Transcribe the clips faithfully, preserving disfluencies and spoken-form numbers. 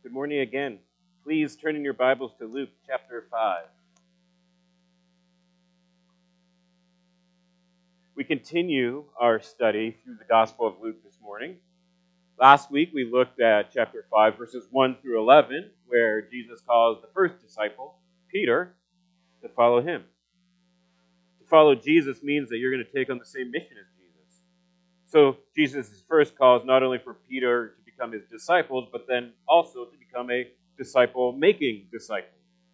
Good morning again. Please turn in your Bibles to Luke chapter five. We continue our study through the Gospel of Luke this morning. Last week we looked at chapter five, verses one through eleven, where Jesus calls the first disciple, Peter, to follow him. To follow Jesus means that you're going to take on the same mission as Jesus. So Jesus' first call is not only for Peter to become his disciples, but then also to become a disciple-making disciple.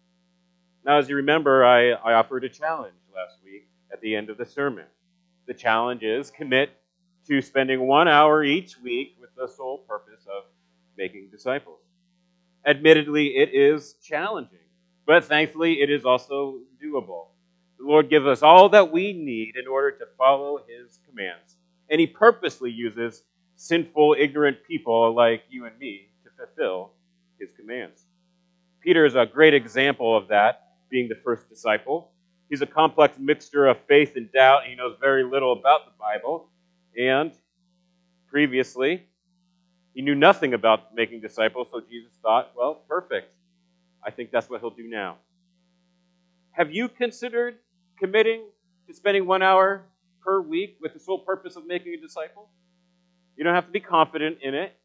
Now, as you remember, I, I offered a challenge last week at the end of the sermon. The challenge is commit to spending one hour each week with the sole purpose of making disciples. Admittedly, it is challenging, but thankfully it is also doable. The Lord gives us all that we need in order to follow His commands. And He purposely uses sinful, ignorant people like you and me to fulfill His commands. Peter is a great example of that, being the first disciple. He's a complex mixture of faith and doubt. He knows very little about the Bible. And previously, he knew nothing about making disciples, so Jesus thought, well, perfect. I think that's what he'll do now. Have you considered committing to spending one hour per week with the sole purpose of making a disciple? You don't have to be confident in it.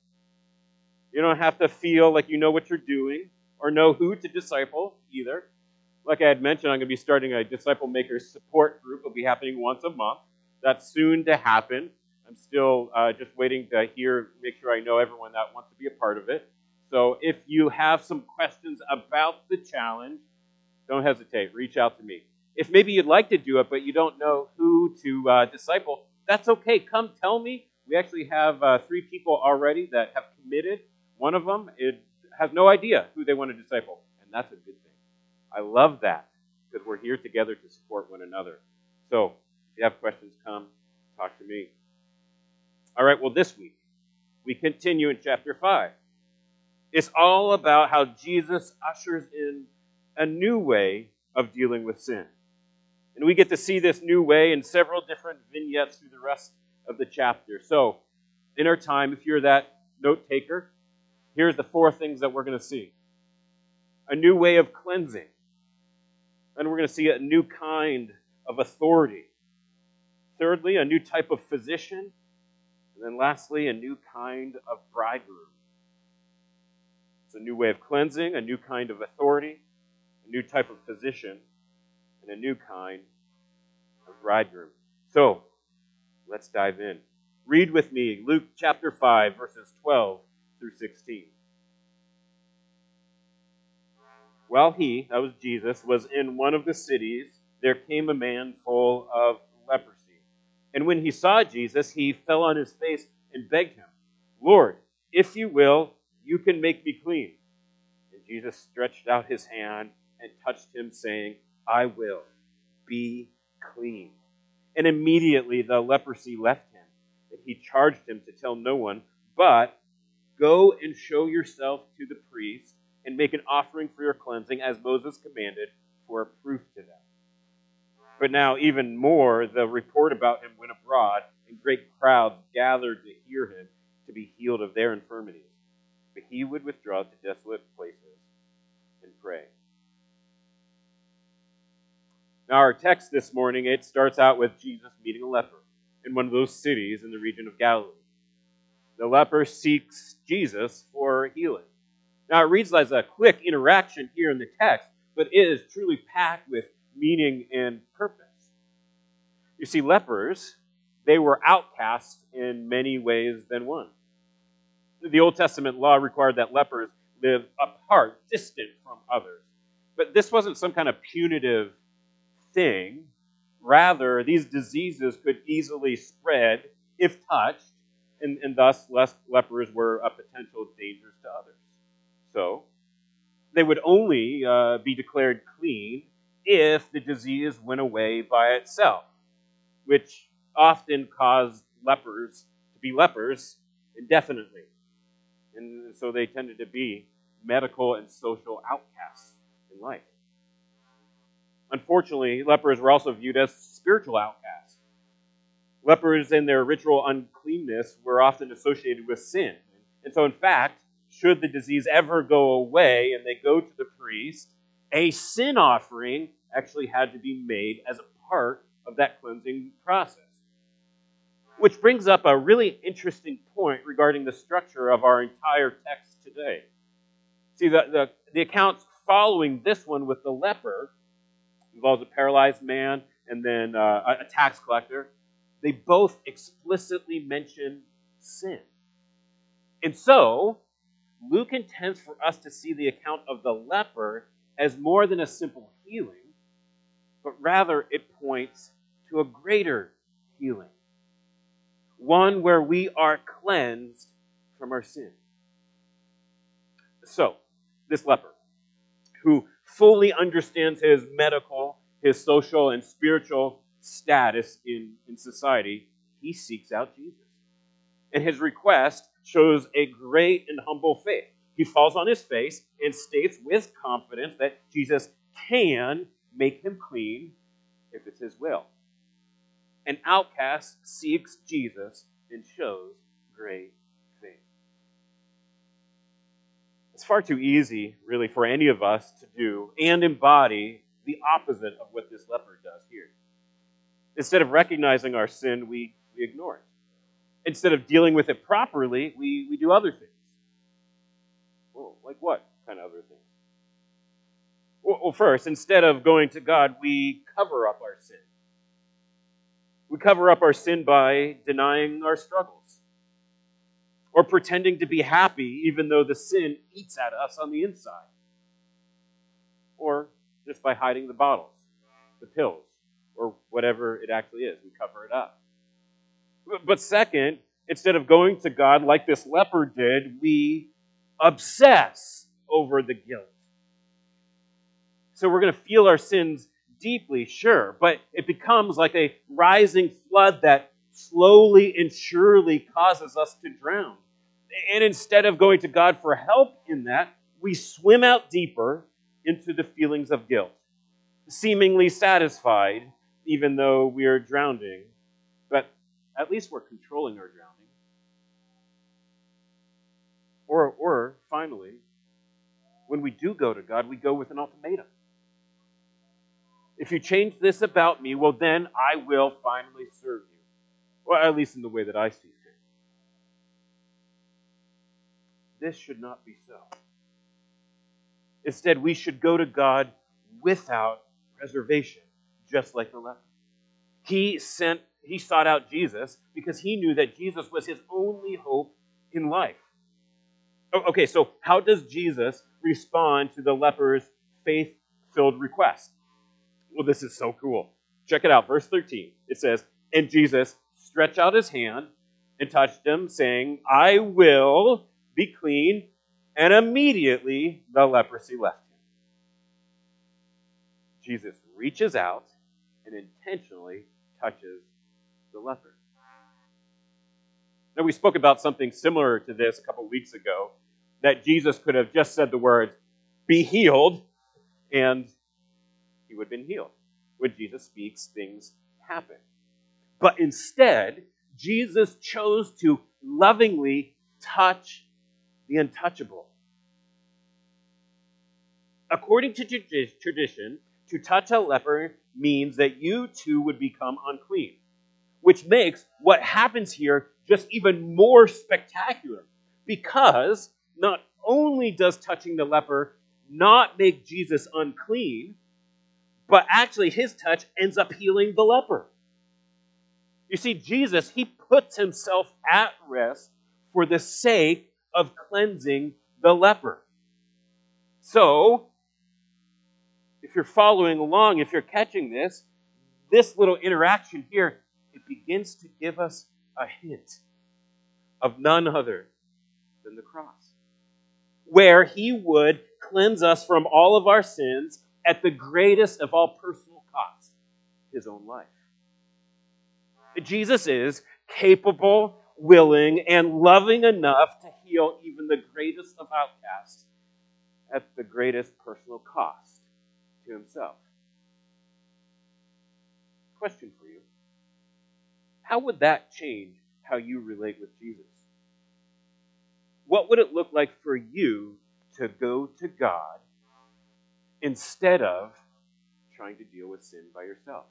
You don't have to feel like you know what you're doing or know who to disciple either. Like I had mentioned, I'm going to be starting a Disciple Makers support group. It'll be happening once a month. That's soon to happen. I'm still uh, just waiting to hear, make sure I know everyone that wants to be a part of it. So if you have some questions about the challenge, don't hesitate. Reach out to me. If maybe you'd like to do it, but you don't know who to uh, disciple, that's okay. Come tell me. We actually have uh, three people already that have committed. One of them it has no idea who they want to disciple, and that's a good thing. I love that because we're here together to support one another. So if you have questions, come talk to me. All right, well, this week, we continue in chapter five. It's all about how Jesus ushers in a new way of dealing with sin. And we get to see this new way in several different vignettes through the rest of the chapter. So, in our time, if you're that note taker, here's the four things that we're going to see. A new way of cleansing. And we're going to see a new kind of authority. Thirdly, a new type of physician. And then lastly, a new kind of bridegroom. It's a new way of cleansing, a new kind of authority, a new type of physician, and a new kind of bridegroom. So, let's dive in. Read with me Luke chapter five, verses twelve through sixteen. While he, that was Jesus, was in one of the cities, there came a man full of leprosy. And when he saw Jesus, he fell on his face and begged him, Lord, if you will, you can make me clean. And Jesus stretched out his hand and touched him, saying, I will, be clean. And immediately the leprosy left him, and he charged him to tell no one, but go and show yourself to the priest and make an offering for your cleansing, as Moses commanded, for a proof to them. But now, even more, the report about him went abroad, and great crowds gathered to hear him to be healed of their infirmities. But he would withdraw to desolate places and pray. Now, our text this morning, it starts out with Jesus meeting a leper in one of those cities in the region of Galilee. The leper seeks Jesus for healing. Now, it reads as a quick interaction here in the text, but it is truly packed with meaning and purpose. You see, lepers, they were outcasts in many ways than one. The Old Testament law required that lepers live apart, distant from others. But this wasn't some kind of punitive thing. Rather, these diseases could easily spread if touched, and, and thus less lepers were a potential danger to others. So, they would only uh, be declared clean if the disease went away by itself, which often caused lepers to be lepers indefinitely. And so they tended to be medical and social outcasts in life. Unfortunately, lepers were also viewed as spiritual outcasts. Lepers and their ritual uncleanness were often associated with sin. And so, in fact, should the disease ever go away and they go to the priest, a sin offering actually had to be made as a part of that cleansing process. Which brings up a really interesting point regarding the structure of our entire text today. See, the, the, the accounts following this one with the leper involves a paralyzed man and then uh, a tax collector. They both explicitly mention sin. And so, Luke intends for us to see the account of the leper as more than a simple healing, but rather it points to a greater healing. One where we are cleansed from our sin. So, this leper, who fully understands his medical, his social, and spiritual status in, in society, he seeks out Jesus. And his request shows a great and humble faith. He falls on his face and states with confidence that Jesus can make him clean if it's his will. An outcast seeks Jesus and shows great faith. It's far too easy, really, for any of us to do and embody the opposite of what this leper does here. Instead of recognizing our sin, we, we ignore it. Instead of dealing with it properly, we, we do other things. Well, like what kind of other things? Well, well, first, instead of going to God, we cover up our sin. We cover up our sin by denying our struggles or pretending to be happy even though the sin eats at us on the inside, or just by hiding the bottles, the pills, or whatever it actually is. We cover it up. But second, instead of going to God like this leper did, we obsess over the guilt. So we're going to feel our sins deeply, sure, but it becomes like a rising flood that slowly and surely causes us to drown. And instead of going to God for help in that, we swim out deeper into the feelings of guilt, seemingly satisfied even though we are drowning, but at least we're controlling our drowning. Or, or finally, when we do go to God, we go with an ultimatum. If you change this about me, well, then I will finally serve you. Well, at least in the way that I see fit. This should not be so. Instead, we should go to God without reservation, just like the leper. He sent, he sought out Jesus because he knew that Jesus was his only hope in life. Okay, so how does Jesus respond to the leper's faith-filled request? Well, this is so cool. Check it out, verse thirteen. It says, "And Jesus stretched out his hand and touched him, saying, I will be clean. And immediately the leprosy left him." Jesus reaches out and intentionally touches the leper. Now, we spoke about something similar to this a couple weeks ago, that Jesus could have just said the words, "Be healed," and he would have been healed. When Jesus speaks, things happen. But instead, Jesus chose to lovingly touch the untouchable. According to tradition, to touch a leper means that you too would become unclean, which makes what happens here just even more spectacular, because not only does touching the leper not make Jesus unclean, but actually his touch ends up healing the leper. You see, Jesus, he puts himself at risk for the sake of cleansing the leper. So, if you're following along, if you're catching this, this little interaction here, it begins to give us a hint of none other than the cross, where he would cleanse us from all of our sins at the greatest of all personal costs, his own life. Jesus is capable, willing, and loving enough to heal even the greatest of outcasts at the greatest personal cost to himself. Question for you. How would that change how you relate with Jesus? what would it look like for you to go to God instead of trying to deal with sin by yourself?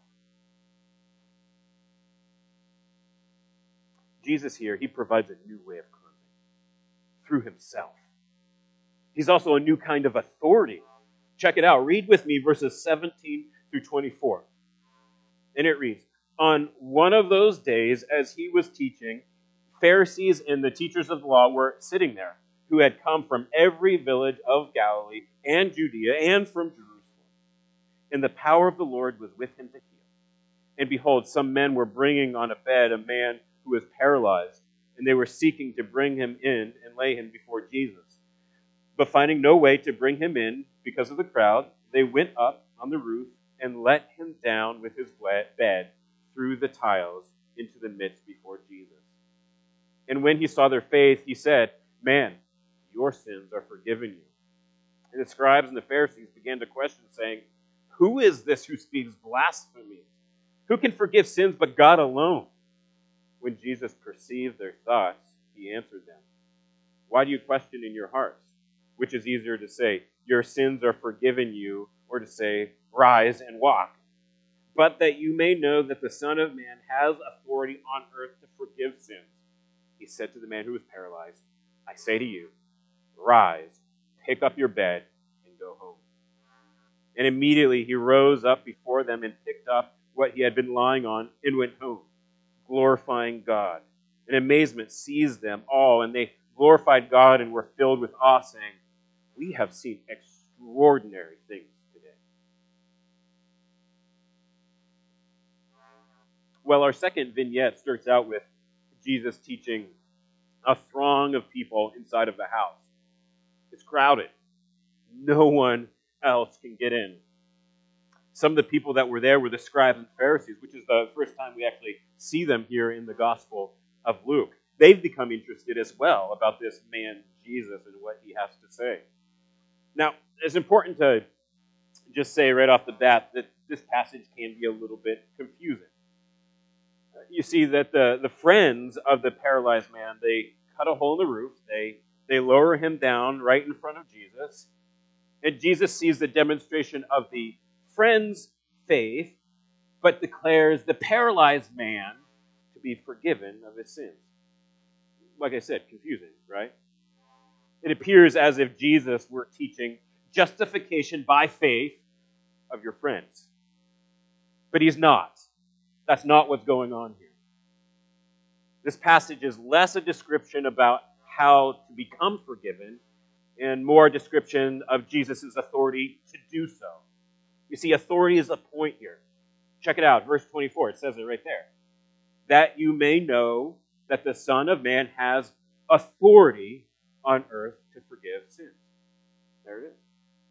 Jesus here, he provides a new way of cleansing through himself. He's also a new kind of authority. Check it out. Read with me verses seventeen through twenty-four. And it reads, "On one of those days, as he was teaching, Pharisees and the teachers of the law were sitting there, who had come from every village of Galilee and Judea and from Jerusalem. And the power of the Lord was with him to heal. And behold, some men were bringing on a bed a man who was paralyzed, and they were seeking to bring him in and lay him before Jesus. But finding no way to bring him in because of the crowd, they went up on the roof and let him down with his bed through the tiles into the midst before Jesus. And when he saw their faith, he said, 'Man, your sins are forgiven you.' And the scribes and the Pharisees began to question, saying, 'Who is this who speaks blasphemy? Who can forgive sins but God alone?' When Jesus perceived their thoughts, he answered them, 'Why do you question in your hearts? Which is easier to say, your sins are forgiven you, or to say, rise and walk? But that you may know that the Son of Man has authority on earth to forgive sins.' He said to the man who was paralyzed, 'I say to you, rise, pick up your bed, and go home.' And immediately he rose up before them and picked up what he had been lying on and went home, glorifying God. And amazement seized them all, and they glorified God and were filled with awe, saying, 'We have seen extraordinary things today.'" Well, our second vignette starts out with Jesus teaching a throng of people inside of the house. It's crowded. No one else can get in. Some of the people that were there were the scribes and Pharisees, which is the first time we actually see them here in the Gospel of Luke. They've become interested as well about this man Jesus and what he has to say. Now, it's important to just say right off the bat that this passage can be a little bit confusing. You see that the, the friends of the paralyzed man, they cut a hole in the roof, they, they lower him down right in front of Jesus, and Jesus sees the demonstration of the friend's faith, but declares the paralyzed man to be forgiven of his sins. Like I said, confusing, right? It appears as if Jesus were teaching justification by faith of your friends. But he's not. That's not what's going on here. This passage is less a description about how to become forgiven and more a description of Jesus' authority to do so. You see, authority is the point here. Check it out, verse twenty-four, it says it right there. "That you may know that the Son of Man has authority on earth to forgive sins." There it is.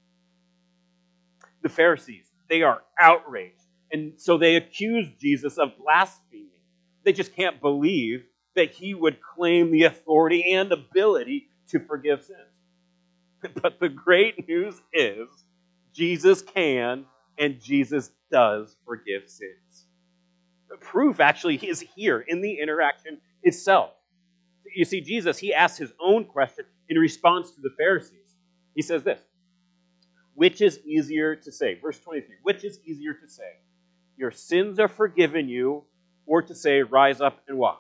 The Pharisees, they are outraged, and so they accuse Jesus of blaspheming. They just can't believe that he would claim the authority and ability to forgive sins. But the great news is Jesus can and Jesus does forgive sins. The proof actually is here in the interaction itself. You see, Jesus, he asks his own question in response to the Pharisees. He says this, which is easier to say? Verse twenty-three, which is easier to say? Your sins are forgiven you, or to say, rise up and walk?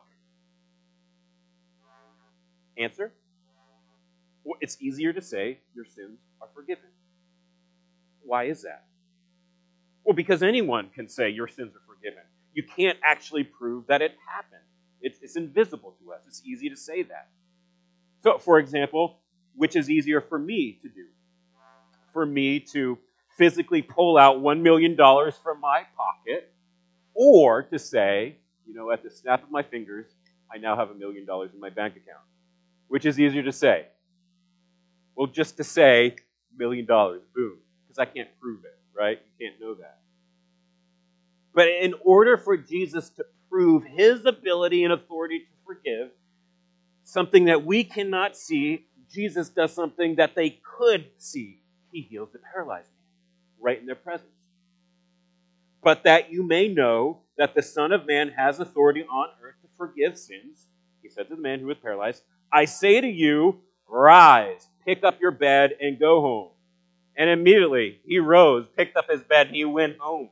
Answer? Well, it's easier to say, your sins are forgiven. Why is that? Well, because anyone can say your sins are forgiven. You can't actually prove that it happened. It's, it's invisible to us. It's easy to say that. So, for example, which is easier for me to do? For me to physically pull out one million dollars from my pocket, or to say, you know, at the snap of my fingers, I now have a million dollars in my bank account. Which is easier to say? Well, just to say, million dollars, boom. Because I can't prove it, right? You can't know that. But in order for Jesus to prove his ability and authority to forgive, something that we cannot see, Jesus does something that they could see. He heals the paralyzed man right in their presence. But that you may know that the Son of Man has authority on earth to forgive sins, he said to the man who was paralyzed, I say to you, rise, pick up your bed, and go home. And immediately he rose, picked up his bed, and he went home.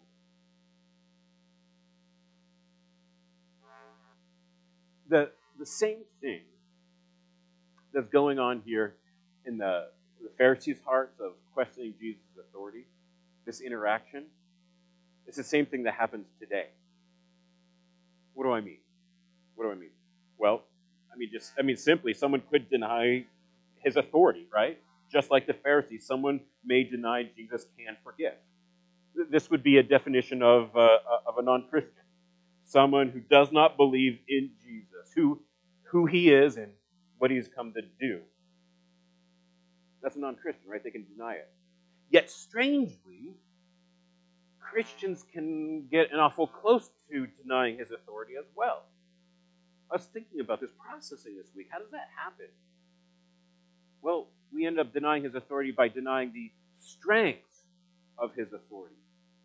The, the same thing that's going on here in the, the Pharisees' hearts of questioning Jesus' authority, this interaction, it's the same thing that happens today. What do I mean? What do I mean? Well, I mean, just I mean, simply, someone could deny his authority, right? Just like the Pharisees, someone may deny Jesus can forgive. This would be a definition of uh, of a non-Christian, someone who does not believe in Jesus, who who he is and what he's come to do. That's a non-Christian, right? They can deny it. Yet, strangely, Christians can get an awful close to denying his authority as well. I was thinking about this, processing this week. How does that happen? Well, we end up denying his authority by denying the strength of his authority.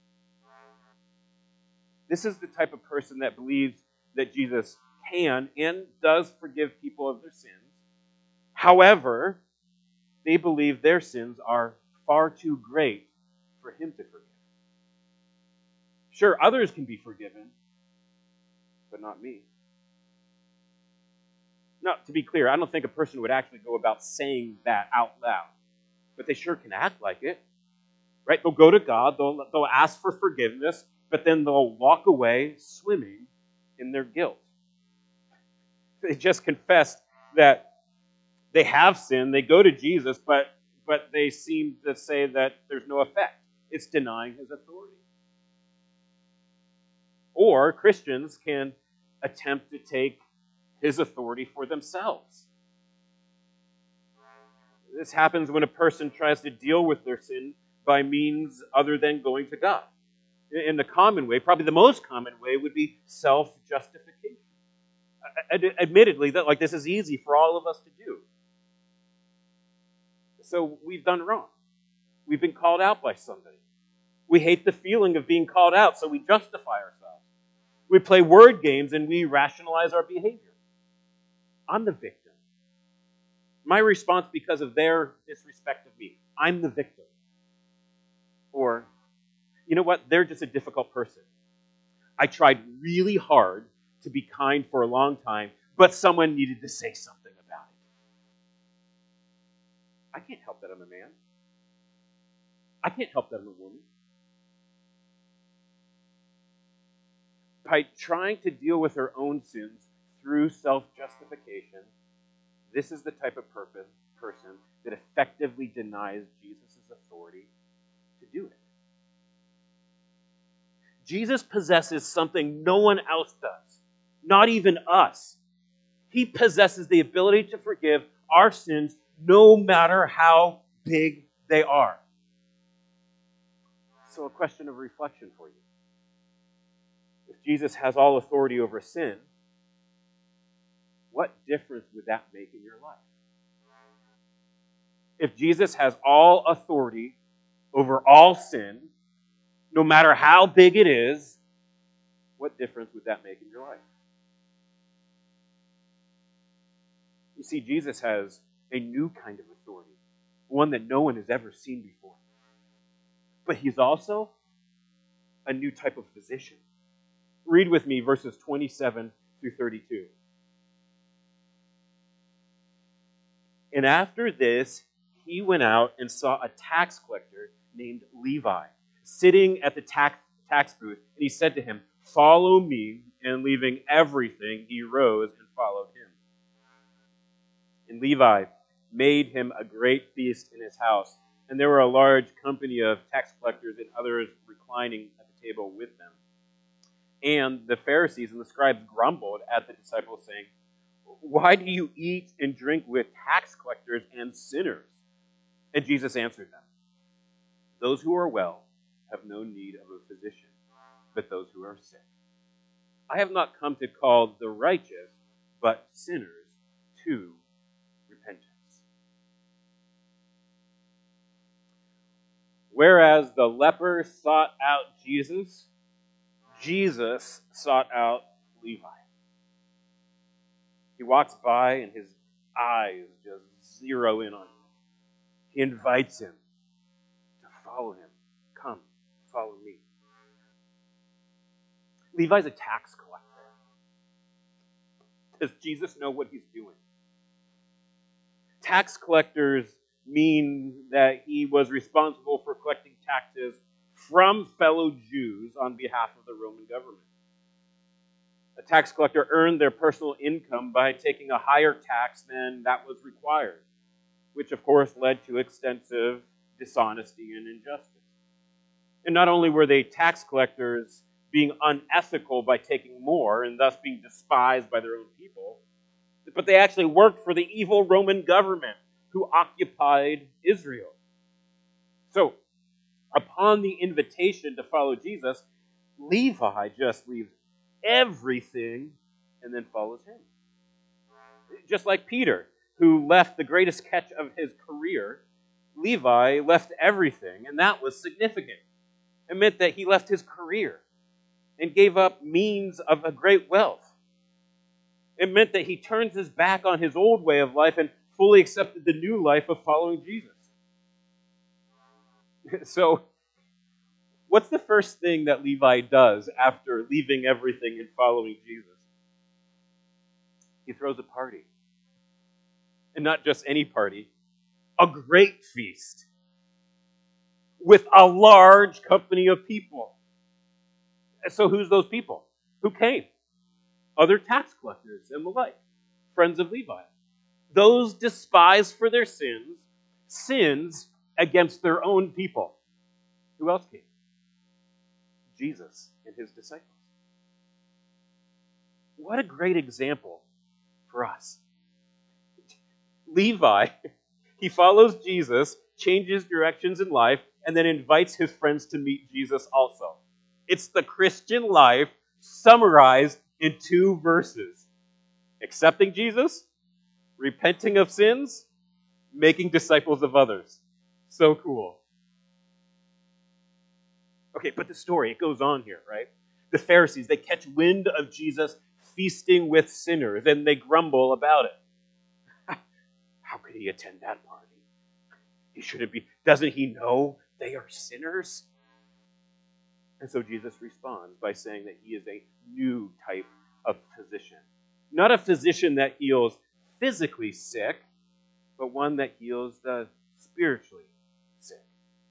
This is the type of person that believes that Jesus can and does forgive people of their sins. However, they believe their sins are far too great for him to forgive. Sure, others can be forgiven, but not me. Now, to be clear, I don't think a person would actually go about saying that out loud, but they sure can act like it, right? They'll go to God, they'll, they'll ask for forgiveness, but then they'll walk away swimming in their guilt. They just confessed that they have sinned, they go to Jesus, but, but they seem to say that there's no effect. It's denying his authority. Or Christians can attempt to take his authority for themselves. This happens when a person tries to deal with their sin by means other than going to God. In the common way, probably the most common way, would be self-justification. Admittedly, that like this is easy for all of us to do. So we've done wrong. We've been called out by somebody. We hate the feeling of being called out, so we justify ourselves. We play word games and we rationalize our behavior. I'm the victim. My response because of their disrespect of me. I'm the victim. Or, you know what? They're just a difficult person. I tried really hard to be kind for a long time, but someone needed to say something about it. I can't help that I'm a man. I can't help that I'm a woman. By trying to deal with her own sins through self-justification, this is the type of purpose, person that effectively denies Jesus' authority to do it. Jesus possesses something no one else does, not even us. He possesses the ability to forgive our sins no matter how big they are. So a question of reflection for you. If Jesus has all authority over sin, what difference would that make in your life? If Jesus has all authority over all sin, no matter how big it is, what difference would that make in your life? You see, Jesus has a new kind of authority, one that no one has ever seen before. But he's also a new type of physician. Read with me verses twenty-seven through thirty-two. And after this, he went out and saw a tax collector named Levi sitting at the tax, tax booth. And he said to him, "Follow me." And leaving everything, he rose and followed him. And Levi made him a great feast in his house. And there were a large company of tax collectors and others reclining at the table with them. And the Pharisees and the scribes grumbled at the disciples, saying, "Why do you eat and drink with tax collectors and sinners?" And Jesus answered them, "Those who are well have no need of a physician, but those who are sick. I have not come to call the righteous, but sinners to repentance." Whereas the leper sought out Jesus, Jesus sought out Levi. He walks by and his eyes just zero in on him. He invites him to follow him. Come, follow me. Levi's a tax collector. Does Jesus know what he's doing? Tax collectors mean that he was responsible for collecting taxes from fellow Jews on behalf of the Roman government. A tax collector earned their personal income by taking a higher tax than that was required, which of course led to extensive dishonesty and injustice. And not only were they tax collectors being unethical by taking more and thus being despised by their own people, but they actually worked for the evil Roman government who occupied Israel. So, upon the invitation to follow Jesus, Levi just leaves everything and then follows him. Just like Peter, who left the greatest catch of his career, Levi left everything, and that was significant. It meant that he left his career and gave up means of a great wealth. It meant that he turns his back on his old way of life and fully accepted the new life of following Jesus. So, what's the first thing that Levi does after leaving everything and following Jesus? He throws a party. And not just any party, a great feast with a large company of people. So who's those people? Who came? Other tax collectors and the like, friends of Levi. Those despised for their sins, sins against their own people. Who else came? Jesus and his disciples. What a great example for us. Levi, he follows Jesus, changes directions in life, and then invites his friends to meet Jesus also. It's the Christian life summarized in two verses. Accepting Jesus, repenting of sins, making disciples of others. So cool. Okay, but the story, it goes on here, right? The Pharisees, they catch wind of Jesus feasting with sinners, and they grumble about it. How could he attend that party? He shouldn't be. Doesn't he know they are sinners? And so Jesus responds by saying that he is a new type of physician. Not a physician that heals physically sick, but one that heals the spiritually sick.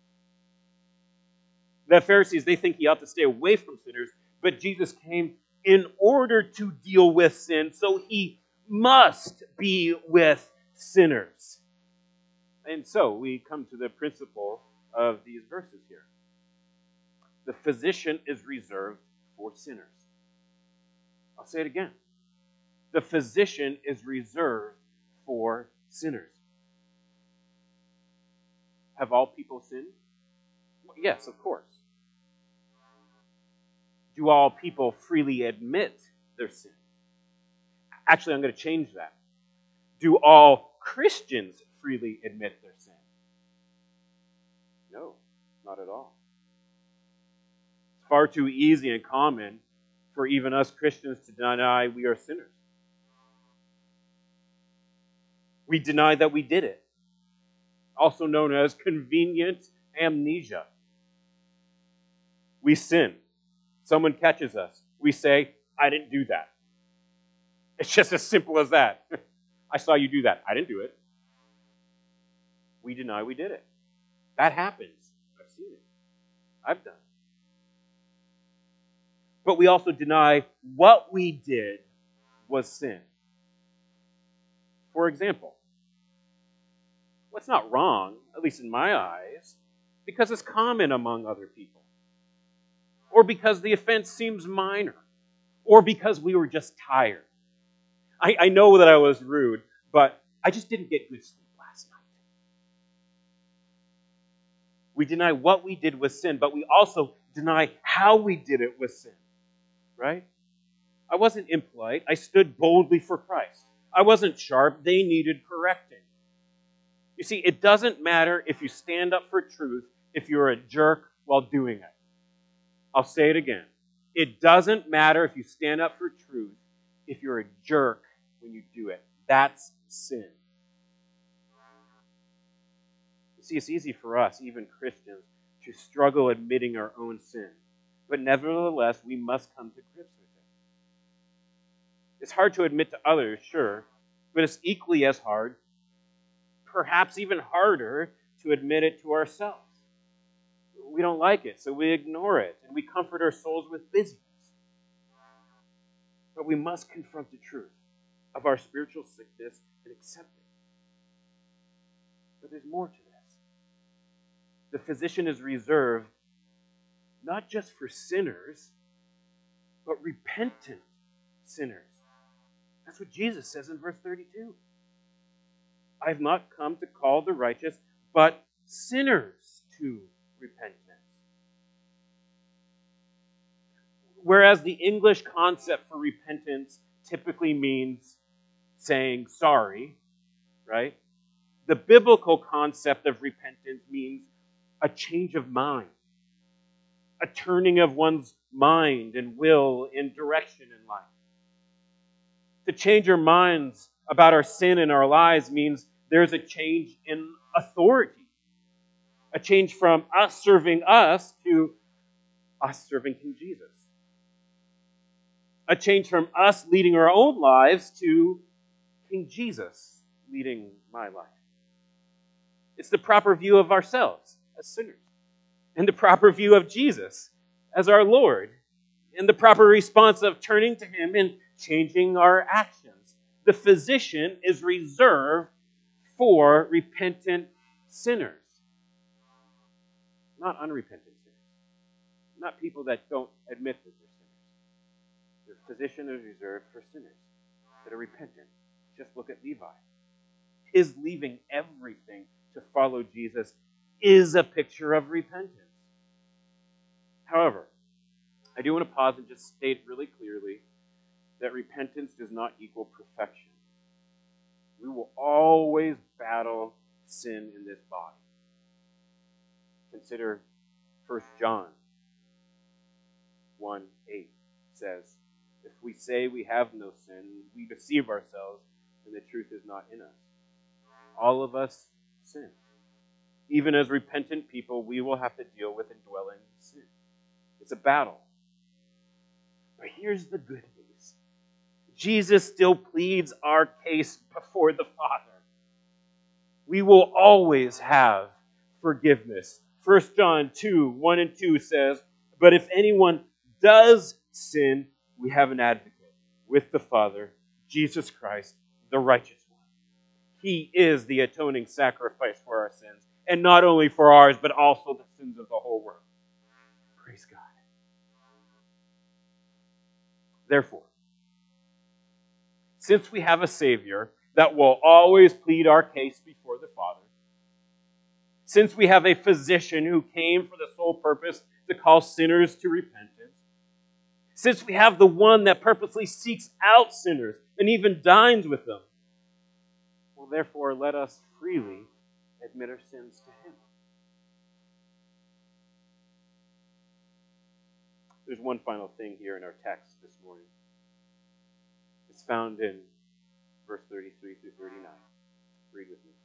The Pharisees, they think he ought to stay away from sinners, but Jesus came in order to deal with sin, so he must be with sinners. And so we come to the principle of these verses here. The physician is reserved for sinners. I'll say it again. The physician is reserved for sinners. Have all people sinned? Well, yes, of course. Do all people freely admit their sin? Actually, I'm going to change that. Do all Christians freely admit their sin? No, not at all. It's far too easy and common for even us Christians to deny we are sinners. We deny that we did it, also known as convenient amnesia. We sin. Someone catches us. We say, I didn't do that. It's just as simple as that. I saw you do that. I didn't do it. We deny we did it. That happens. I've seen it. I've done it. But we also deny what we did was sin. For example, what's not wrong, at least in my eyes, because it's common among other people, or because the offense seems minor, or because we were just tired. I, I know that I was rude, but I just didn't get good sleep last night. We deny what we did with sin, but we also deny how we did it with sin. Right? I wasn't impolite. I stood boldly for Christ. I wasn't sharp. They needed correcting. You see, it doesn't matter if you stand up for truth if you're a jerk while doing it. I'll say it again. It doesn't matter if you stand up for truth if you're a jerk when you do it. That's sin. See, it's easy for us, even Christians, to struggle admitting our own sin. But nevertheless, we must come to grips with it. It's hard to admit to others, sure, but it's equally as hard, perhaps even harder, to admit it to ourselves. We don't like it, so we ignore it, and we comfort our souls with busyness. But we must confront the truth of our spiritual sickness and accept it. But there's more to this. The physician is reserved not just for sinners, but repentant sinners. That's what Jesus says in verse thirty-two. I have not come to call the righteous, but sinners to repentance. Whereas the English concept for repentance typically means saying sorry, right? The biblical concept of repentance means a change of mind, a turning of one's mind and will in direction in life. To change our minds about our sin in our lives means there's a change in authority, a change from us serving us to us serving King Jesus. A change from us leading our own lives to King Jesus leading my life. It's the proper view of ourselves as sinners, and the proper view of Jesus as our Lord, and the proper response of turning to Him and changing our actions. The physician is reserved for repentant sinners, not unrepentant sinners, not people that don't admit that they're sinners. The physician is reserved for sinners that are repentant. Just look at Levi. His leaving everything to follow Jesus is a picture of repentance. However, I do want to pause and just state really clearly that repentance does not equal perfection. We will always battle sin in this body. Consider First John one eight says, if we say we have no sin, we deceive ourselves, and the truth is not in us. All of us sin. Even as repentant people, we will have to deal with indwelling sin. It's a battle. But here's the good news. Jesus still pleads our case before the Father. We will always have forgiveness. First John two, one and two says, but if anyone does sin, we have an advocate with the Father, Jesus Christ, the righteous one. He is the atoning sacrifice for our sins, and not only for ours, but also the sins of the whole world. Praise God. Therefore, since we have a Savior that will always plead our case before the Father, since we have a physician who came for the sole purpose to call sinners to repentance, since we have the one that purposely seeks out sinners and even dines with them, well, therefore, let us freely admit our sins to Him. There's one final thing here in our text this morning. It's found in verse thirty-three through thirty-nine. Read with me.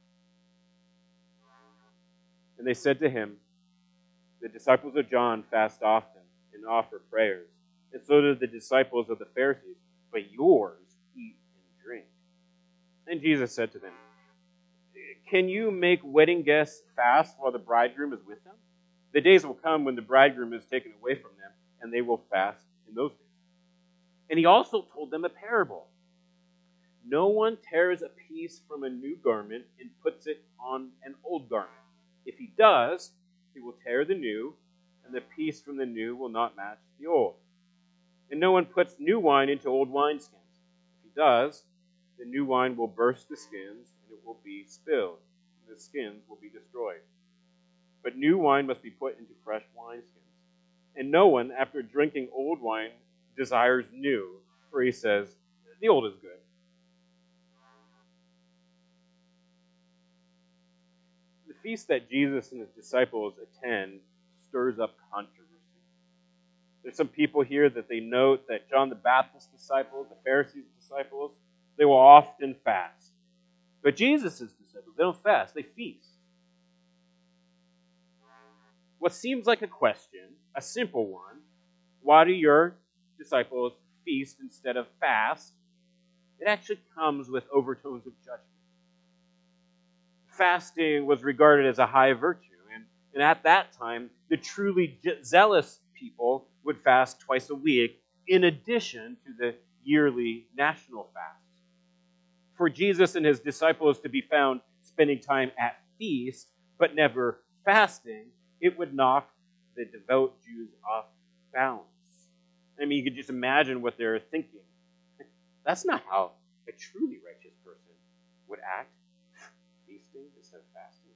And they said to him, the disciples of John fast often and offer prayers, and so do the disciples of the Pharisees, but yours eat and drink. And Jesus said to them, can you make wedding guests fast while the bridegroom is with them? The days will come when the bridegroom is taken away from them, and they will fast in those days. And he also told them a parable. No one tears a piece from a new garment and puts it on an old garment. If he does, he will tear the new, and the piece from the new will not match the old. And no one puts new wine into old wineskins. If he does, the new wine will burst the skins, and it will be spilled, and the skins will be destroyed. But new wine must be put into fresh wineskins. And no one, after drinking old wine, desires new, for he says, the old is good. The feast that Jesus and his disciples attend stirs up controversy. There's some people here that they note that John the Baptist's disciples, the Pharisees' disciples, they will often fast. But Jesus' disciples, they don't fast, they feast. what seems like a question, a simple one, why do your disciples feast instead of fast? It actually comes with overtones of judgment. Fasting was regarded as a high virtue, and, and at that time, the truly zealous people would fast twice a week in addition to the yearly national fast. For Jesus and his disciples to be found spending time at feast, but never fasting, it would knock the devout Jews off balance. I mean, you could just imagine what they're thinking. That's not how a truly righteous person would act, feasting instead of fasting.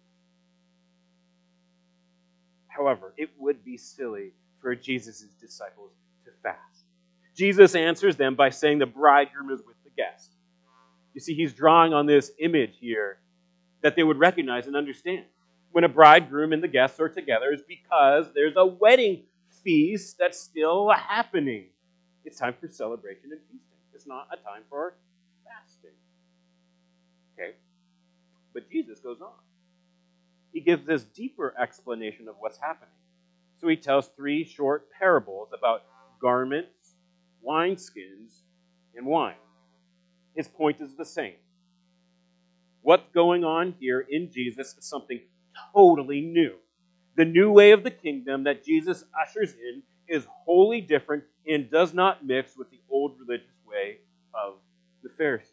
However, it would be silly for Jesus' disciples to fast. Jesus answers them by saying the bridegroom is with the guest. You see, he's drawing on this image here that they would recognize and understand. When a bridegroom and the guests are together, it's because there's a wedding feast that's still happening. It's time for celebration and feasting. It's not a time for fasting. Okay? But Jesus goes on. He gives this deeper explanation of what's happening. So he tells three short parables about garments, wineskins, and wine. His point is the same. What's going on here in Jesus is something totally new. The new way of the kingdom that Jesus ushers in is wholly different and does not mix with the old religious way of the Pharisees.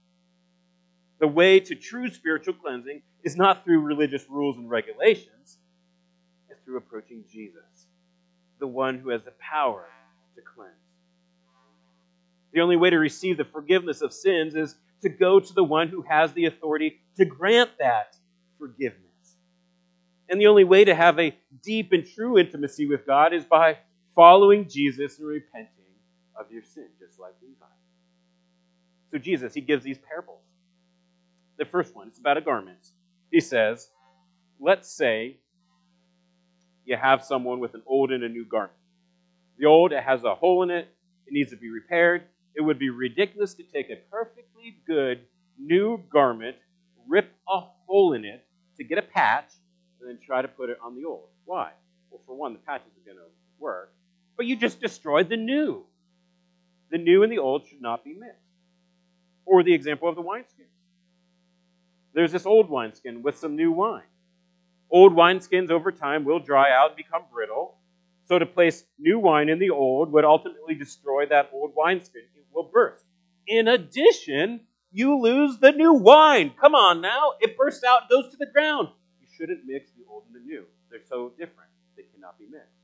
The way to true spiritual cleansing is not through religious rules and regulations, it's through approaching Jesus, the one who has the power to cleanse. The only way to receive the forgiveness of sins is to go to the one who has the authority to grant that forgiveness. And the only way to have a deep and true intimacy with God is by following Jesus and repenting of your sin, just like Levi. So Jesus, he gives these parables. The first one, it's about a garment. He says, let's say you have someone with an old and a new garment. The old, it has a hole in it. It needs to be repaired. It would be ridiculous to take a perfectly good new garment, rip a hole in it to get a patch, and then try to put it on the old. Why? Well, for one, the patch isn't going to work, but you just destroyed the new. The new and the old should not be mixed. Or the example of the wineskins. There's this old wineskin with some new wine. Old wineskins over time will dry out and become brittle. So to place new wine in the old would ultimately destroy that old wineskin. It will burst. In addition, you lose the new wine. Come on now. It bursts out, goes to the ground. You shouldn't mix the old and the new. They're so different. They cannot be mixed.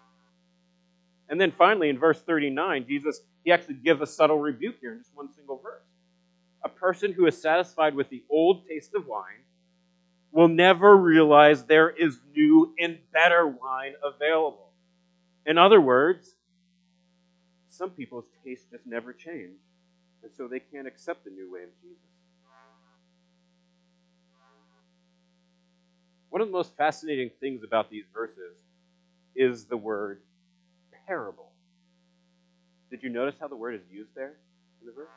And then finally, in verse thirty-nine, Jesus, he actually gives a subtle rebuke here in just one single verse. A person who is satisfied with the old taste of wine will never realize there is new and better wine available. In other words, some people's tastes just never change, and so they can't accept the new way of Jesus. One of the most fascinating things about these verses is the word parable. Did you notice how the word is used there in the verse?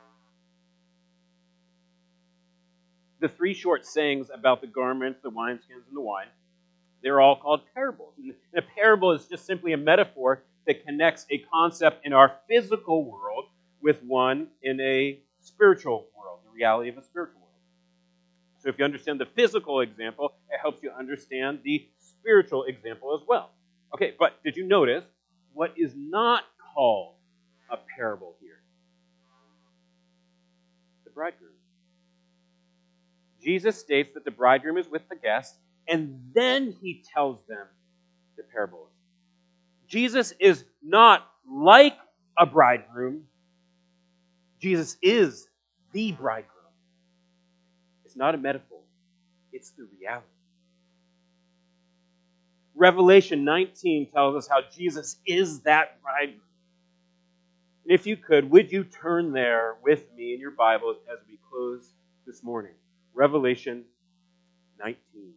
The three short sayings about the garments, the wineskins, and the wine, they're all called parables. And a parable is just simply a metaphor that connects a concept in our physical world with one in a spiritual world, the reality of a spiritual world. So if you understand the physical example, it helps you understand the spiritual example as well. Okay, but did you notice what is not called a parable here? The bridegroom. Jesus states that the bridegroom is with the guests, and then he tells them the parables. Jesus is not like a bridegroom. Jesus is the bridegroom. It's not a metaphor. It's the reality. Revelation nineteen tells us how Jesus is that bridegroom. And if you could, would you turn there with me in your Bibles as we close this morning? Revelation nineteen.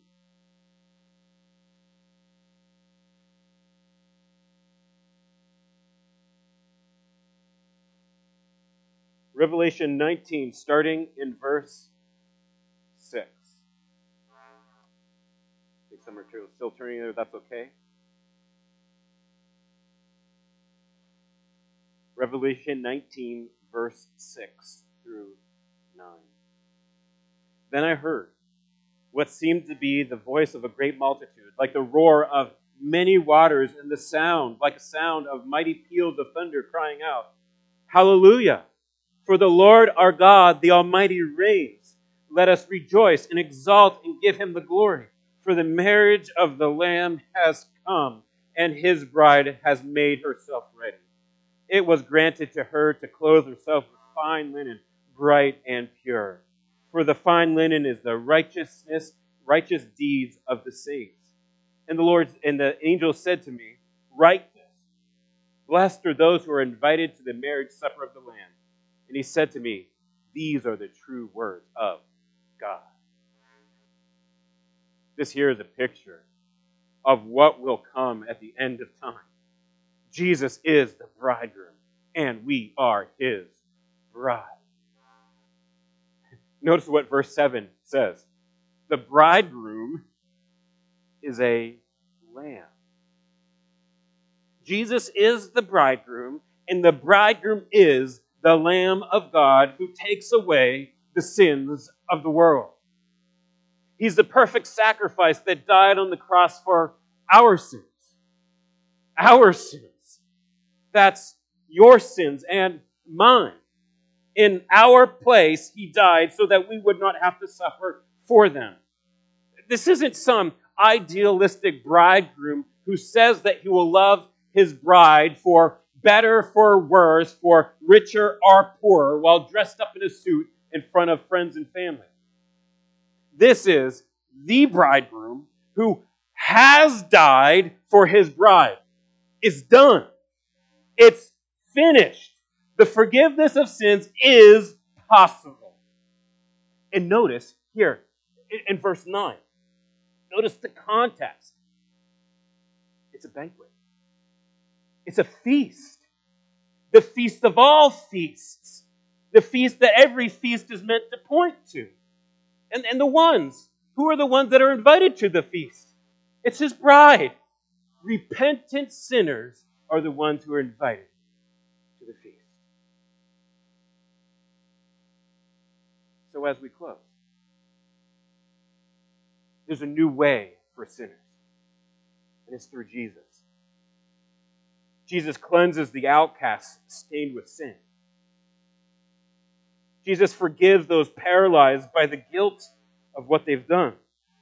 Revelation nineteen, starting in verse six. I think some are still turning there, that's okay. Revelation nineteen, verse six through nine. Then I heard what seemed to be the voice of a great multitude, like the roar of many waters, and the sound, like a sound of mighty peals of thunder, crying out, Hallelujah! For the Lord our God, the Almighty, reigns. Let us rejoice and exalt and give him the glory. For the marriage of the Lamb has come, and his bride has made herself ready. It was granted to her to clothe herself with fine linen, bright and pure. For the fine linen is the righteousness, righteous deeds of the saints. And the Lord and the angel said to me, Write this. Blessed are those who are invited to the marriage supper of the Lamb. And he said to me, These are the true words of God. This here is a picture of what will come at the end of time. Jesus is the bridegroom, and we are his bride. Notice what verse seven says. The bridegroom is a lamb. Jesus is the bridegroom, and the bridegroom is the Lamb of God who takes away the sins of the world. He's the perfect sacrifice that died on the cross for our sins. Our sins. That's your sins and mine. In our place, he died so that we would not have to suffer for them. This isn't some idealistic bridegroom who says that he will love his bride for better, for worse, for richer or poorer, while dressed up in a suit in front of friends and family. This is the bridegroom who has died for his bride. It's done. It's finished. The forgiveness of sins is possible. And notice here in verse nine, notice the context. It's a banquet. It's a feast. The feast of all feasts. The feast that every feast is meant to point to. And, and the ones, who are the ones that are invited to the feast? It's his bride. Repentant sinners are the ones who are invited to the feast. So as we close, there's a new way for sinners. And it's through Jesus. Jesus cleanses the outcasts stained with sin. Jesus forgives those paralyzed by the guilt of what they've done.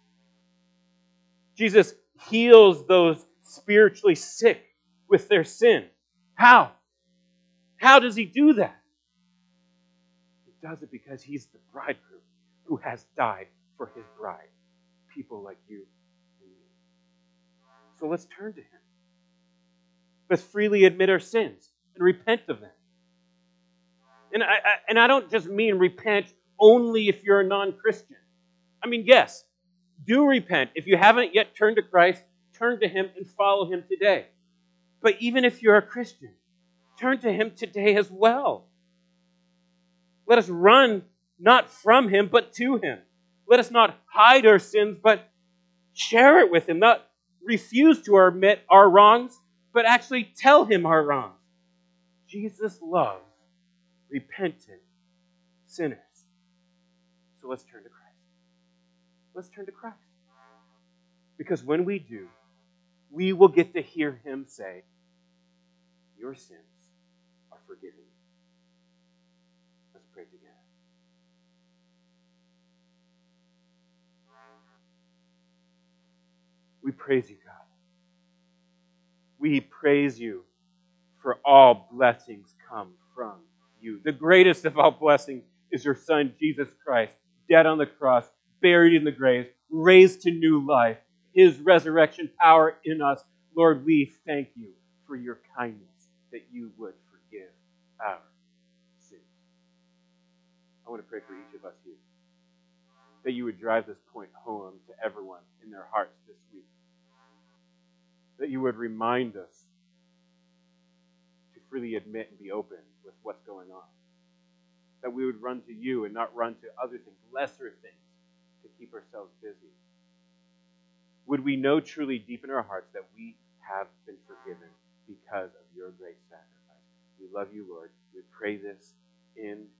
Jesus heals those spiritually sick with their sin. How? How does he do that? He does it because he's the bridegroom who has died for his bride. People like you and me. So let's turn to him. Let's freely admit our sins and repent of them. And I, I, and I don't just mean repent only if you're a non-Christian. I mean, yes, do repent. If you haven't yet turned to Christ, turn to him and follow him today. But even if you're a Christian, turn to him today as well. Let us run not from him, but to him. Let us not hide our sins, but share it with him. Not refuse to admit our wrongs, but actually tell him our wrongs. Jesus loves repentant sinners. So let's turn to Christ. Let's turn to Christ. Because when we do, we will get to hear him say, your sins are forgiven you. Let's pray together. We praise you, God. We praise you for all blessings come from you. The greatest of all blessings is your Son, Jesus Christ, dead on the cross, buried in the grave, raised to new life, his resurrection power in us. Lord, we thank you for your kindness that you would forgive our sins. I want to pray for each of us here, that you would drive this point home to everyone in their hearts this week, that you would remind us to freely admit and be open with what's going on, that we would run to you and not run to other things, lesser things, to keep ourselves busy. Would we know truly deep in our hearts that we have been forgiven because of your great sacrifice? We love you, Lord. We pray this in